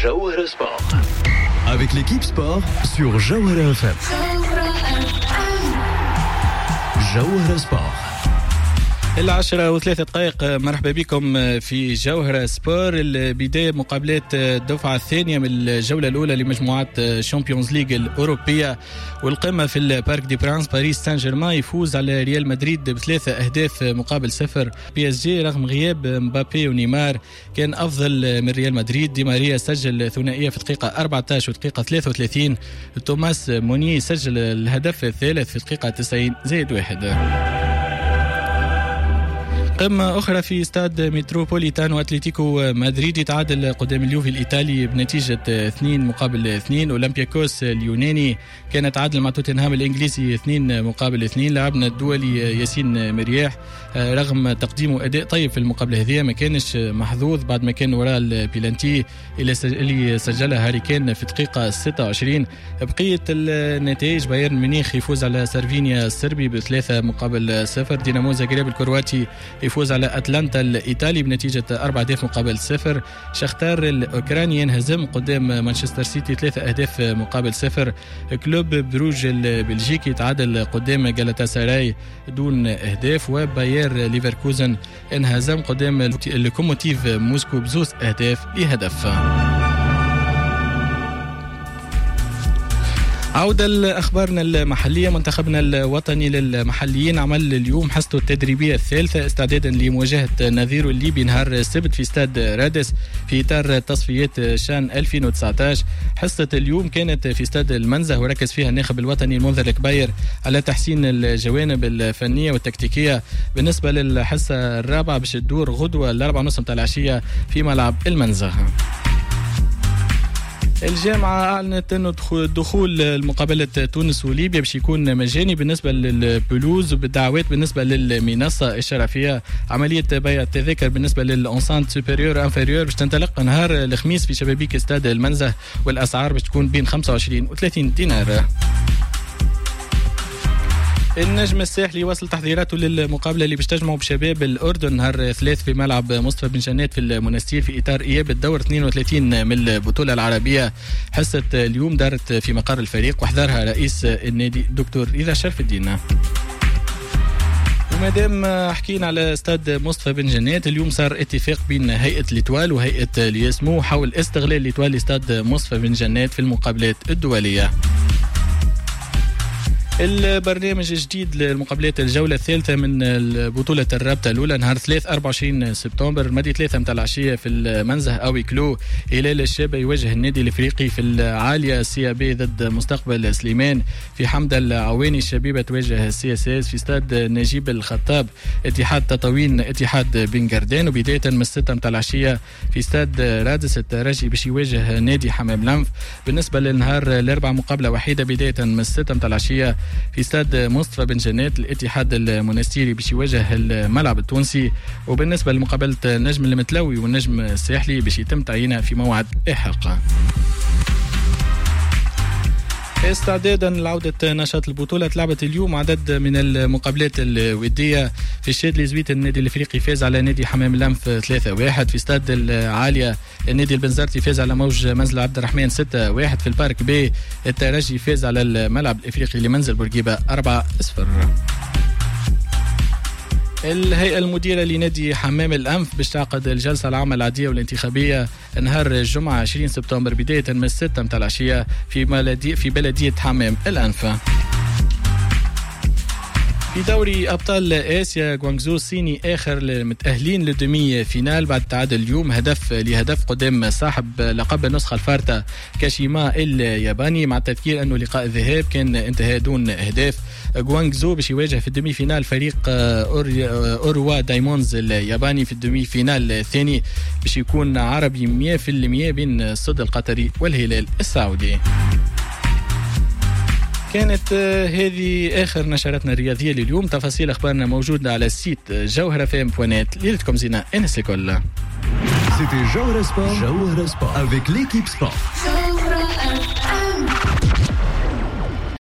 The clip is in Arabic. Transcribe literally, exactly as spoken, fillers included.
Jawhara Sport. Avec l'équipe sport sur Jawhara F M. Jawhara Sport. العشرة وثلاثة دقائق. مرحبا بكم في جوهرة سبور. البداية مقابلات الدفعة الثانية من الجولة الأولى لمجموعات شامبيونز ليج الأوروبية، والقمة في البارك دي برانس. باريس سان جيرمان يفوز على ريال مدريد بثلاثة أهداف مقابل صفر. بي اس جي رغم غياب مبابي ونيمار كان أفضل من ريال مدريد. دي ماريا سجل ثنائية في الدقيقة أربعة عشر ودقيقة ثلاثة وثلاثين. توماس موني سجل الهدف الثالث في الدقيقة تسعين زائد واحد. قمة أخرى في استاد متروبوليتانو. أتلتيكو مدريد يتعادل قدام اليوفي الإيطالي بنتيجة اثنين مقابل اثنين. أولمبياكوس اليوناني كان تعادل مع توتنهام الإنجليزي اثنين مقابل اثنين. لاعبنا الدولي ياسين مرياح رغم تقديمه أداء طيب في المقابلة هذه ما كانش محظوظ بعد ما كان وراء البيلانتي اللي سجلها هاري كين في الدقيقة ستة وعشرين. بقية النتائج: بايرن ميونخ يفوز على سيرفينيا الصربي بثلاثة مقابل صفر. دينامو زاغريب الكرواتي يفوز على أتلانتا الإيطالي بنتيجة أربعة أهداف مقابل صفر. شختار الأوكراني ينهزم قدام مانشستر سيتي ثلاثة أهداف مقابل صفر. كلوب بروج البلجيكي يتعادل قدام جالاتا ساراي دون أهداف. وباير ليفركوزن انهزم قدام اللوكوموتيف موسكو بزوز أهداف لهدف. عودة لأخبارنا المحلية. منتخبنا الوطني للمحليين عمل اليوم حصته التدريبية الثالثة استعدادا لمواجهة نظيره الليبي نهار السبت في استاد رادس في إطار تصفيات شان ألفين وتسعة عشر. حصة اليوم كانت في استاد المنزه وركز فيها الناخب الوطني المنذر الكبير على تحسين الجوانب الفنية والتكتيكية. بالنسبة للحصة الرابعة باش تدور غدوة الأربعة ونص متاع العشية في ملعب المنزه. الجامعة أعلنت أنه دخول المقابلة تونس وليبيا باش يكون مجاني بالنسبة للبلوز وبالدعوات بالنسبة للمنصة الشرفية. عملية بيع التذاكر بالنسبة للأنسانت سوبريور انفيريور باش تنطلق نهار الخميس في شبابيك استاد المنزه، والأسعار باش تكون بين خمسة وعشرين وثلاثين دينار. النجم الساحلي وصل تحضيراته للمقابلة اللي باش تجمعوا بشباب الأردن نهار ثلاث في ملعب مصطفى بن جنات في المنستير في إطار إياب الدور اثنين وثلاثين من البطولة العربية. حصة اليوم دارت في مقر الفريق وحضرها رئيس النادي دكتور رضا شرف الدين. ومادام حكينا على استاد مصطفى بن جنات، اليوم صار اتفاق بين هيئة الإتوال وهيئة الياسمو حول استغلال الإتوال لاستاد مصطفى بن جنات في المقابلات الدولية. البرنامج الجديد للمقابلات الجولة الثالثة من البطولة الرابطة الأولى نهار ثلاث أربعة وعشرين سبتمبر مدي ثلاثة متاع العشية في المنزه أوي كلو. هلال الشابة يواجه النادي الإفريقي في العالية سي بي ضد مستقبل سليمان. في حمد العواني الشبيبة تواجه سي اس اس في استاد نجيب الخطاب. اتحاد تطاوين اتحاد بن قردان. وبداية من الستة متاع العشية في استاد رادس الترجي باش يواجه نادي حمام لنف. بالنسبة للنهار الأربعة مقابلة وحيدة بداية من الستة متاع العشية في استاد مصطفى بن جنات. الاتحاد المنستيري باش يواجه الملعب التونسي. وبالنسبة لمقابلة النجم المتلوي والنجم الساحلي باش يتم تعيينها في موعد لاحق. استعدادا لعودة نشاط البطولة تلعبت اليوم عدد من المقابلات الودية. في الشادلي زويت النادي الافريقي فاز على نادي حمام لنف ثلاثة واحد. في استاد العالية النادي البنزرتي فاز على موج منزل عبد الرحمن ستة واحد. في البارك بي الترجي فاز على الملعب الافريقي لمنزل بورقيبة أربعة صفر. الهيئة المديرة لنادي حمام الأنف باش تعقد الجلسة العامة العادية والانتخابية نهار الجمعة عشرين سبتمبر بداية من الستة متاع العشية في بلدية في بلدية حمام الأنف. في دوري أبطال آسيا غوانغزو الصيني آخر المتأهلين للدومي فينال بعد تعادل اليوم هدف لهدف قدام صاحب لقب النسخة الفارطة كاشيما الياباني، مع التذكير أنه لقاء الذهاب كان انتهى دون أهداف. غوانغزو باش يواجه في الدومي فينال فريق أوروا دايموندز الياباني في الدومي فينال الثاني باش يكون عربي مية بالمية بين الصد القطري والهلال السعودي. كانت هذه آخر نشراتنا الرياضية لليوم. تفاصيل أخبارنا موجودة على السيت جوهرة فام بوانات. ليلتكم زينة. أنس الكل. C'était Jawhara Sport. Jawhara Sport avec l'équipe sport.